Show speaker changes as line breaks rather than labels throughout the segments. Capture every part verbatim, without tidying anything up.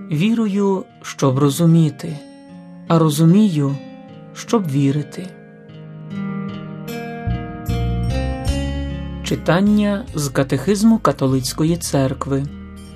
Вірую, щоб розуміти, а розумію, щоб вірити. Читання з Катехизму Католицької Церкви.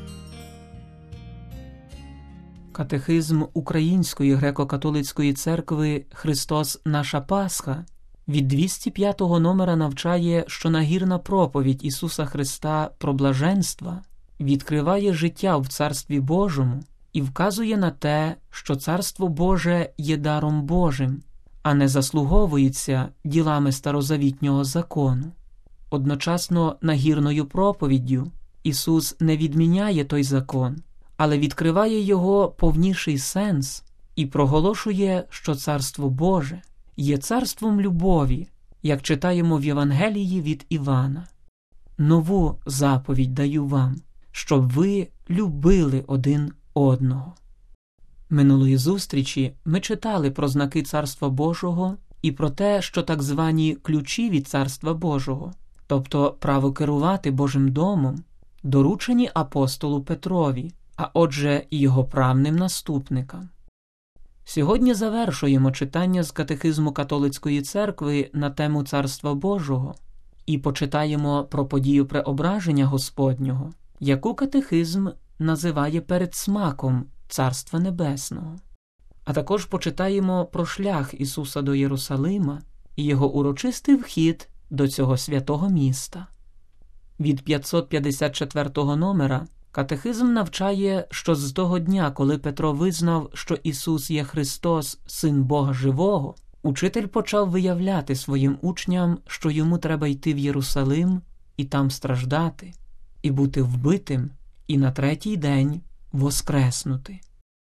Катехизм Української греко-католицької церкви «Христос – наша Пасха» від двісті п'ятого номера навчає, що нагірна проповідь Ісуса Христа про блаженства відкриває життя в Царстві Божому і вказує на те, що Царство Боже є даром Божим, а не заслуговується ділами старозавітнього закону. Одночасно нагірною проповіддю Ісус не відміняє той закон, але відкриває його повніший сенс і проголошує, що Царство Боже є царством любові, як читаємо в Євангелії від Івана. «Нову заповідь даю вам, щоб ви любили один одного». Минулої зустрічі ми читали про знаки Царства Божого і про те, що так звані ключі від Царства Божого, тобто право керувати Божим домом, доручені апостолу Петрові, а отже і його правним наступникам. Сьогодні завершуємо читання з Катехизму Католицької Церкви на тему Царства Божого і почитаємо про подію преображення Господнього, яку Катехизм називає передсмаком Царства Небесного. А також почитаємо про шлях Ісуса до Єрусалима і його урочистий вхід до цього святого міста. Від п'ятсот п'ятдесят четвертого номера Катехизм навчає, що з того дня, коли Петро визнав, що Ісус є Христос, Син Бога Живого, учитель почав виявляти своїм учням, що йому треба йти в Єрусалим і там страждати, і бути вбитим, і на третій день воскреснути.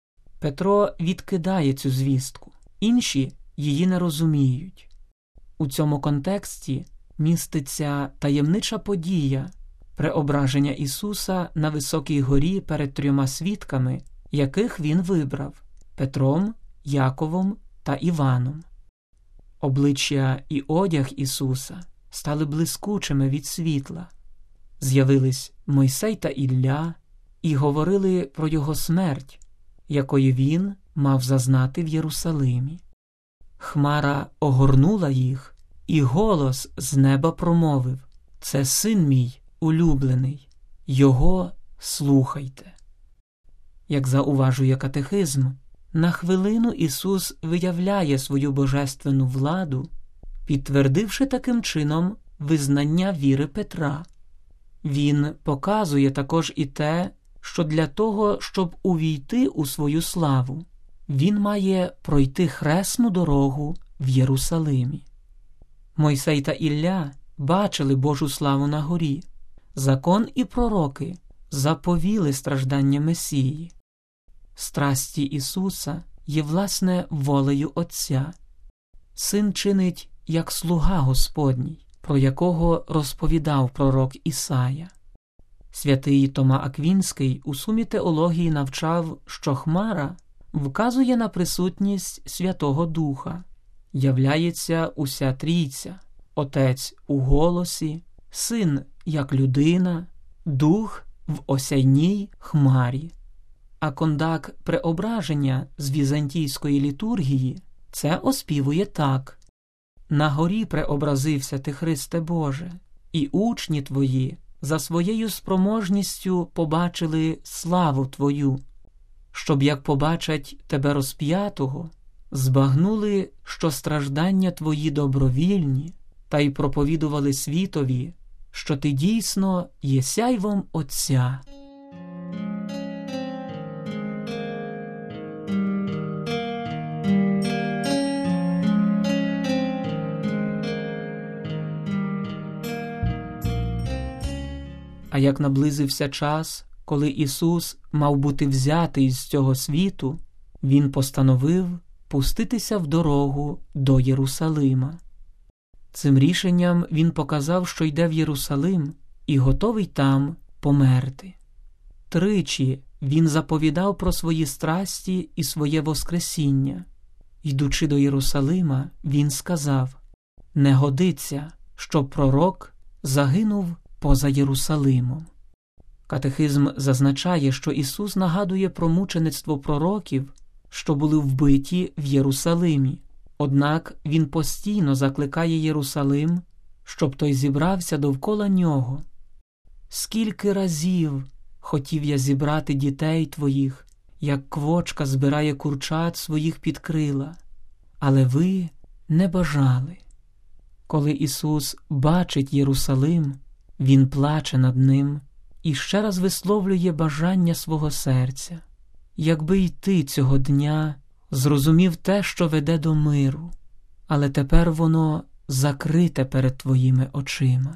Петро відкидає цю звістку, інші її не розуміють. У цьому контексті міститься таємнича подія преображення Ісуса на високій горі перед трьома свідками, яких він вибрав – Петром, Яковом та Іваном. Обличчя і одяг Ісуса стали блискучими від світла. З'явились Мойсей та Ілля і говорили про його смерть, якої він мав зазнати в Єрусалимі. Хмара огорнула їх, і голос з неба промовив: «Це син мій улюблений, його слухайте». Як зауважує Катехизм, на хвилину Ісус виявляє свою божественну владу, підтвердивши таким чином визнання віри Петра. Він показує також і те, що для того, щоб увійти у свою славу, він має пройти хресну дорогу в Єрусалимі. Мойсей та Ілля бачили Божу славу на горі. Закон і пророки заповіли страждання Месії. Страсті Ісуса є, власне, волею Отця. Син чинить як слуга Господній, про якого розповідав пророк Ісая. Святий Тома Аквінський у сумі теології навчав, що хмара вказує на присутність Святого Духа. Являється уся трійця – Отець у голосі, Син як людина, Дух в осяйній хмарі. А кондак преображення з візантійської літургії це оспівує так: «На горі преобразився ти, Христе Боже, і учні твої за своєю спроможністю побачили славу твою, щоб, як побачать тебе розп'ятого, збагнули, що страждання твої добровільні, та й проповідували світові, що ти дійсно є сяйвом Отця». А як наблизився час, коли Ісус мав бути взятий з цього світу, Він постановив пуститися в дорогу до Єрусалима. Цим рішенням Він показав, що йде в Єрусалим і готовий там померти. Тричі Він заповідав про свої страсті і своє воскресіння. Йдучи до Єрусалима, Він сказав: «Не годиться, щоб пророк загинув поза Єрусалимом». Катехизм зазначає, що Ісус нагадує про мучеництво пророків, що були вбиті в Єрусалимі. Однак Він постійно закликає Єрусалим, щоб той зібрався довкола нього. «Скільки разів хотів я зібрати дітей твоїх, як квочка збирає курчат своїх під крила, але ви не бажали». Коли Ісус бачить Єрусалим, Він плаче над ним і ще раз висловлює бажання свого серця. Якби й ти цього дня зрозумів те, що веде до миру, але тепер воно закрите перед твоїми очима.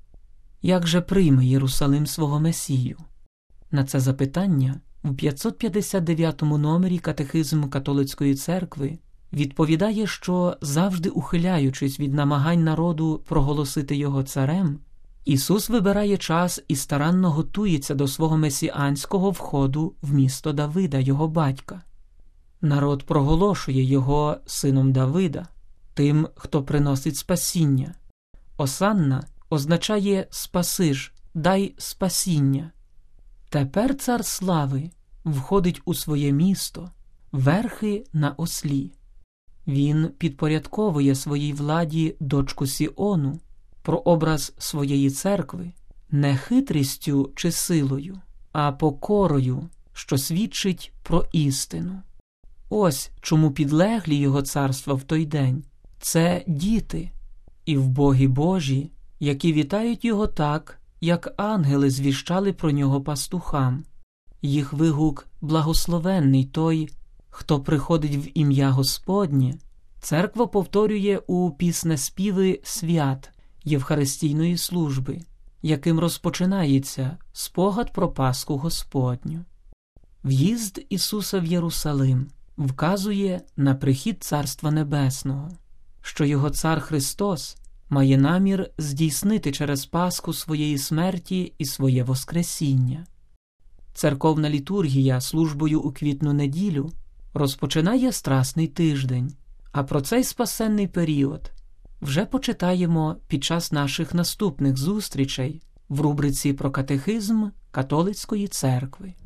Як же прийме Єрусалим свого Месію? На це запитання в п'ятсот п'ятдесят дев'ятому номері Катехизму Католицької церкви відповідає, що, завжди ухиляючись від намагань народу проголосити його царем, Ісус вибирає час і старанно готується до свого месіанського входу в місто Давида, його батька. Народ проголошує його сином Давида, тим, хто приносить спасіння. Осанна означає «спасиш», «дай спасіння». Тепер цар слави входить у своє місто, верхи на ослі. Він підпорядковує своїй владі дочку Сіону, прообраз своєї церкви, не хитрістю чи силою, а покорою, що свідчить про істину. Ось чому підлеглі його царства в той день – це діти, і вбогі Божі, які вітають його так, як ангели звіщали про нього пастухам. Їх вигук «Благословенний той, хто приходить в ім'я Господнє», церква повторює у піснеспіви свят Євхаристійної служби, яким розпочинається спогад про Пасху Господню. В'їзд Ісуса в Єрусалим вказує на прихід Царства Небесного, що його Цар Христос має намір здійснити через Пасху своєї смерті і своє Воскресіння. Церковна літургія службою у квітну неділю розпочинає Страсний тиждень, а про цей спасенний період вже почитаємо під час наших наступних зустрічей в рубриці про катехизм Католицької церкви.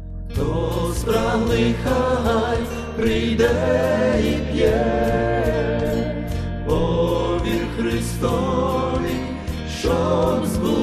Хто спраглий, хай прийде і п'є, повір Христові, щоб збудити.